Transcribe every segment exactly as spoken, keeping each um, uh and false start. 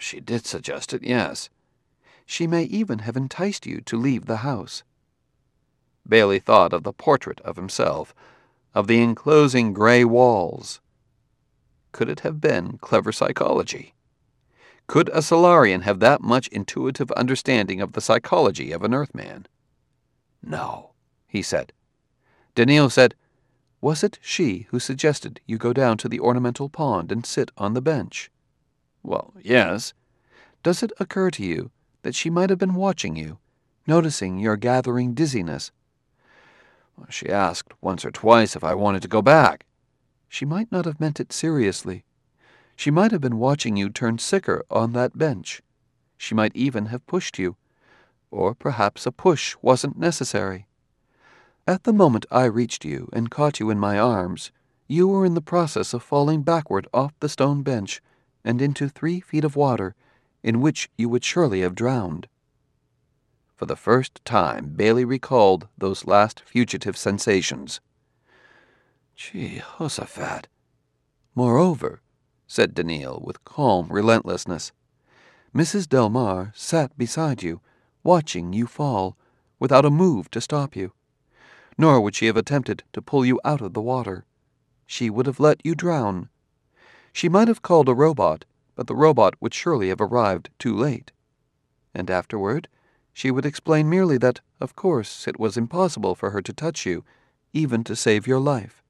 She did suggest it, yes. She may even have enticed you to leave the house. Bailey thought of the portrait of himself, of the enclosing gray walls. Could it have been clever psychology? Could a Solarian have that much intuitive understanding of the psychology of an Earthman? No, he said. Daniil said, Was it she who suggested you go down to the ornamental pond and sit on the bench? Well, yes. Does it occur to you that she might have been watching you, noticing your gathering dizziness? She asked once or twice if I wanted to go back. She might not have meant it seriously. She might have been watching you turn sicker on that bench. She might even have pushed you. Or perhaps a push wasn't necessary. At the moment I reached you and caught you in my arms, you were in the process of falling backward off the stone bench and into three feet of water, in which you would surely have drowned. For the first time, Bailey recalled those last fugitive sensations. Jehoshaphat. Moreover, said Daniil with calm relentlessness, Missus Delmar sat beside you, watching you fall, without a move to stop you. Nor would she have attempted to pull you out of the water. She would have let you drown. She might have called a robot, but the robot would surely have arrived too late. And afterward, she would explain merely that, of course, it was impossible for her to touch you, even to save your life.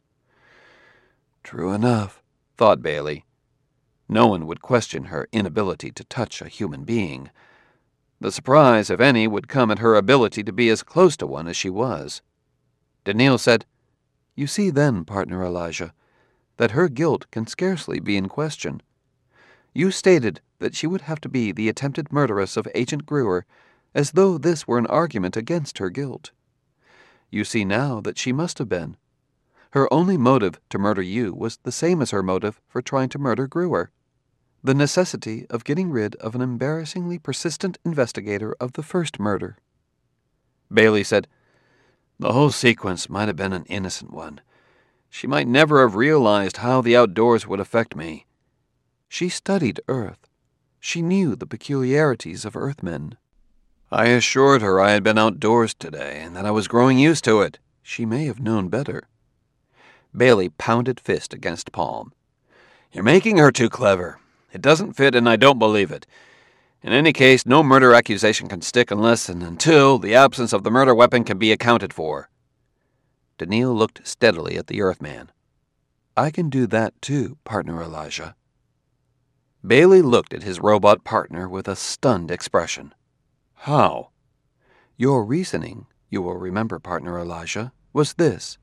True enough, thought Bailey. No one would question her inability to touch a human being. The surprise, if any, would come at her ability to be as close to one as she was. Daniil said, You see then, partner Elijah, that her guilt can scarcely be in question. You stated that she would have to be the attempted murderess of Agent Gruer, as though this were an argument against her guilt. You see now that she must have been. Her only motive to murder you was the same as her motive for trying to murder Gruer, the necessity of getting rid of an embarrassingly persistent investigator of the first murder. Bailey said, The whole sequence might have been an innocent one. She might never have realized how the outdoors would affect me. She studied Earth. She knew the peculiarities of Earthmen. I assured her I had been outdoors today and that I was growing used to it. She may have known better. Bailey pounded fist against palm. You're making her too clever. It doesn't fit and I don't believe it. In any case, no murder accusation can stick unless and until the absence of the murder weapon can be accounted for. Daniil looked steadily at the Earthman. I can do that too, partner Elijah. Bailey looked at his robot partner with a stunned expression. How? Your reasoning, you will remember, partner Elijah, was this.